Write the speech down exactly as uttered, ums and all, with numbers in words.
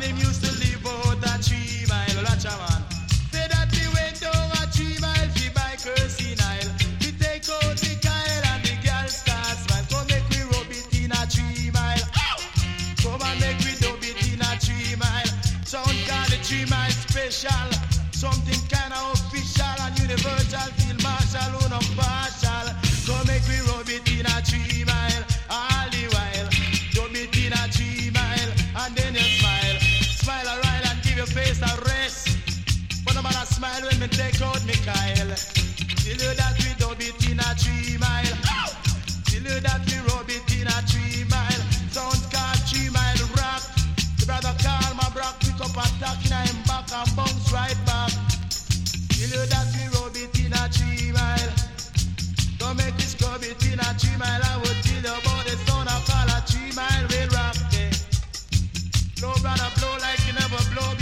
And him used to live out a three mile, watch a man. Say that we went down a three mile, she buy Kersey Nile. We take out the Kyle and the girl start smile. Come make we rub it in a three mile. Come and make we dub it in a three mile. Sound called the three mile special. Something kinda official and universal. Feel martial, who no partial. Come make we rub it in a three mile. All the while, dub it in a three mile. And then you smile. Smile a while and give your face a rest. But no matter smile when me take out me Kyle. Tell you that we dub it in a three mile. Tell you that we rub it in a three mile. Sound called three mile rock. The brother call my brock, pick up attack in him back and bounce right back. Tell you that we rub it in a three mile. Don't make this scrub it in a three mile. I will tell you about the sound I call a three mile rail rock. Blow brother blow like you never blow.